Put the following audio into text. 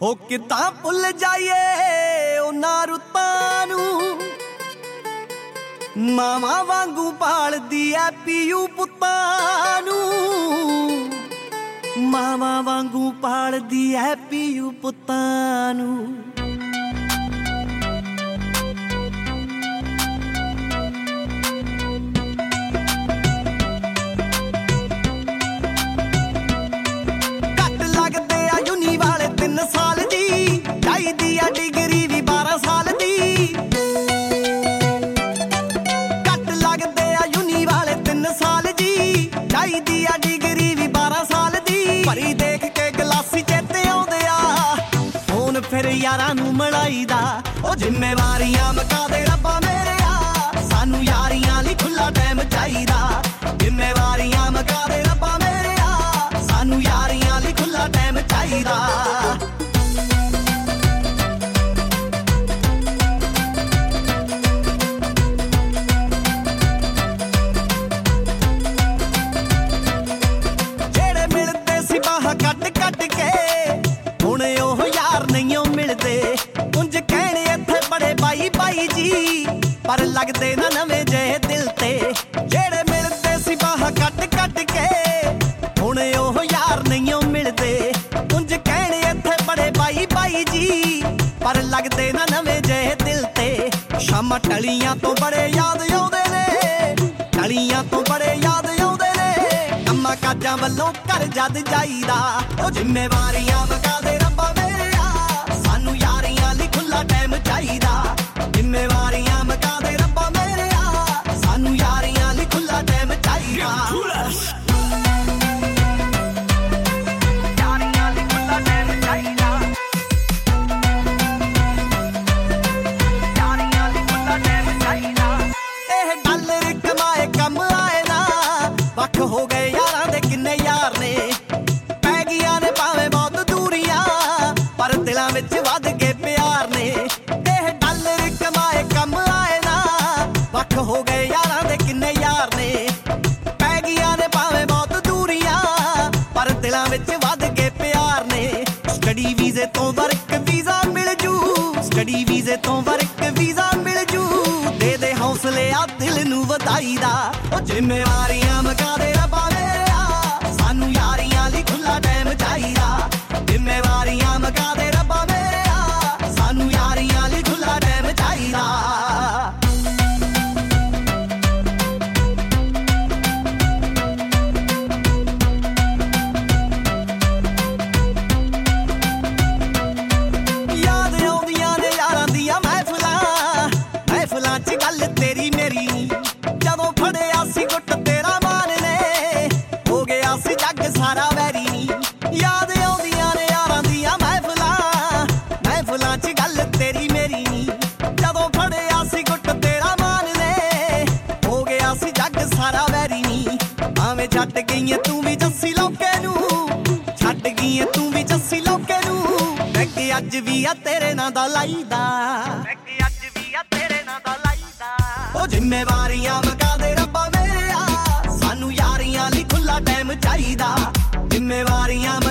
ਹੋ ਕਿਦਾਂ ਭੁੱਲ ਜਾਈਏ ਉਹਨਾਂ ਰੁੱਤਾਂ ਨੂੰ, ਮਾਵਾਂ ਵਾਂਗੂ ਪਾਲਦੀ ਐ ਪੀਊ ਪੁੱਤਾਂ ਨੂੰ, ਮਾਵਾਂ ਵਾਂਗੂ ਪਾਲਦੀ ਐ ਪੀਊ ਪੁੱਤਾਂ ਨੂੰ। ਫਿਰ ਯਾਰਾਂ ਨੂੰ ਮਲਾਈਦਾ ਉਹ ਜ਼ਿੰਮੇਵਾਰੀਆਂ ਮੁਕਾ ਦੇ ਰੱਬਾ ਮੇਰਿਆ, ਸਾਨੂੰ ਯਾਰੀਆਂ ਲਈ ਖੁੱਲਾ ਟਾਈਮ ਚਾਹੀਦਾ। ਜ਼ਿੰਮੇਵਾਰੀਆਂ ਮੁਕਾ ਦੇ ਰੱਬਾ ਮੇਰਿਆ, ਸਾਨੂੰ ਯਾਰੀਆਂ ਲਈ ਖੁੱਲਾ ਟਾਈਮ ਚਾਹੀਦਾ। ਜਿਹੜੇ ਮਿਲਦੇ ਸੀ ਬਾਹਾਂ ਕੱਟ ਕੱਟ ਕੇ ਹੁਣ ਉਹ ਯਾਰ ਨਹੀਂ ਮਿਲਦੇ। ਉਂਝ ਕਹਿਣੇ ਇੱਥੇ ਬੜੇ ਬਾਈ ਬਾਈ ਜੀ ਪਰ ਲੱਗਦੇ ਨਾ ਨਵੇਂ ਜਿਹੇ ਦਿਲ ਤੇ। ਜਿਹੜੇ ਮਿਲਦੇ ਸੀ ਬਾਹਾਂ ਕੱਟ ਕੱਟ ਕੇ ਹੁਣ ਉਹ ਯਾਰ ਨਹੀਂ ਮਿਲਦੇ। ਉਂਝ ਕਹਿਣੇ ਇੱਥੇ ਬੜੇ ਬਾਈ ਬਾਈ ਜੀ ਪਰ ਲੱਗਦੇ ਨਾ ਨਵੇਂ ਜਿਹੇ ਦਿਲ ਤੇ। ਸ਼ਾਮਾਂ ਟਲੀਆਂ ਤੋਂ ਬੜੇ ਯਾਦ ਆਉਂਦੇ ਨੇ, ਟਲੀਆਂ ਤੋਂ ਬੜੇ ਯਾਦ ਆਉਂਦੇ ਨੇ। ਕੰਮਾਂ ਕਾਜਾਂ ਵੱਲੋਂ ਘਰ ਜਦ ਜਾਈਦਾ ਉਹ ਜ਼ਿੰਮੇਵਾਰੀਆਂ ਮੁਕਾ ਦੇ ਰੱਬਾ ਟਾਈਮ ਚਾਹੀਦਾ। ਜ਼ਿੰਮੇਵਾਰੀਆਂ ਮੁਕਾ ਦੇ ਰੱਬਾ ਮੇਰਿਆ, ਸਾਨੂੰ ਯਾਰੀਆਂ ਲਈ ਖੁੱਲਾ ਟਾਈਮ ਚਾਹੀਦਾ। ਯਾਰੀਆਂ ਲਈ ਖੁੱਲਾ ਟਾਈਮ ਚਾਹੀਦਾ। ਯਾਰੀਆਂ ਲਈ ਖੁੱਲਾ ਟਾਈਮ ਚਾਹੀਦਾ। ਇਹ ਡਾਲਰ ਕਮਾਏ ਕੰਮ ਆਏ ਨਾ, ਵੱਖ ਹੋ ਗਏ ਯਾਰਾਂ ਦੇ ਕਿੰਨੇ ਯਾਰ ਨੇ। ਪੈ ਗਈਆਂ ਨੇ ਭਾਵੇਂ ਬਹੁਤ ਦੂਰੀਆਂ ਪਰ ਦਿਲਾਂ ਵਿੱਚ ਵੱਧ ਕੇ ਪਿਆਰ ਨੇ। ਇਹ ਡਾਲਰ ਕਮਾਏ ਕੰਮ ਆਏ ਨਾ, ਵੱਖ ਹੋ ਗਏ ਯਾਰਾਂ ਦੇ ਕਿੰਨੇ ਯਾਰ ਨੇ। ਪੈ ਗਈਆਂ ਨੇ ਭਾਵੇਂ ਬਹੁਤ ਦੂਰੀਆਂ ਪਰ ਦਿਲਾਂ ਵਿੱਚ ਵੱਧ ਕੇ ਪਿਆਰ ਨੇ। ਸਟੱਡੀ ਵੀਜ਼ੇ ਤੋਂ ਵਰਕ ਵੀਜ਼ਾ ਮਿਲ ਜੂ, ਸਟੱਡੀ ਵੀਜ਼ੇ ਤੋਂ ਵਰਕ ਵੀਜ਼ਾ ਮਿਲ ਜੂ। ਦੇ ਦੇ ਹੌਸਲੇ ਆ ਦਿਲ ਨੂੰ ਵਧਾਈ ਦਾ ਉਹ ਜ਼ਿੰਮੇਵਾਰੀਆਂ ਮੁਕਾ ਦੇ ਰੱਬਾ ਮੇਰਿਆ, ਸਾਨੂੰ ਯਾਰੀਆਂ ਲਈ ਖੁੱਲਾ ਟਾਈਮ ਚਾਹੀਦਾ। ਜ਼ਿੰਮੇਵਾਰੀਆਂ ਮੁਕਾ ਦੇ ਰੱਬਾ ਮੇਰਿਆ, ਸਾਨੂੰ ਯਾਰੀਆਂ ਲਈ ਖੁੱਲਾ ਟਾਈਮ ਚਾਹੀਦਾ। ਯਾਦ ਆਉਂਦੀਆਂ ਨੇ ਯਾਰਾਂ ਦੀਆਂ ਮਹਿਫਲਾਂ, ਮਹਿਫਲਾਂ 'ਚ ਗੱਲ ਤੇਰੀ ਮੇਰੀ। ਜਦੋਂ ਫੜਿਆ ਸੀ ਗੁੱਟ ਤੇਰਾ ਮਾਨ ਨੇ, ਹੋ ਗਿਆ ਸੀ ਜੱਗ ਸਾਰਾ ਵੈਰੀ। ਯਾਦ ਆਉਂਦੀਆਂ ਨੇ ਯਾਰਾਂ ਦੀਆਂ ਮਹਿਫਲਾਂ, ਮਹਿਫਲਾਂ 'ਚ ਗੱਲ ਤੇਰੀ ਮੇਰੀ। ਜਦੋਂ ਫੜਿਆ ਸੀ ਗੁੱਟ ਤੇਰਾ ਮਾਨ ਨੇ, ਹੋ ਗਿਆ ਸੀ ਜੱਗ ਸਾਰਾ ਵੈਰੀ ਨੀ। ਭਾਵੇਂ ਛੱਡ ਗਈ ਤੂੰ ਵੀ ਜੱਸੀ ਲੋਕੇ ਨੂੰ, ਛੱਡ ਗਈ ਤੂੰ ਵੀ ਜੱਸੀ ਲੋਕੇ ਨੂੰ। ਬੈਗ ਅੱਜ ਵੀ ਆ ਤੇਰੇ ਨਾਂ ਦਾ ਲਾਈਦਾ, ਬੈਗ ਅੱਜ ਵੀ ਆ ਤੇਰੇ ਨਾਂ ਦਾ ਲਾਈਦਾ। ਉਹ ਜ਼ਿੰਮੇਵਾਰੀਆਂ ਮੁਕਾ ਦੇ ਰੱਬਾ ਮੇਰਿਆ, ਸਾਨੂੰ ਯਾਰੀਆਂ ਲਈ ਖੁੱਲਾ ਟਾਈਮ ਚਾਹੀਦਾ। ਜ਼ਿੰਮੇਵਾਰੀਆਂ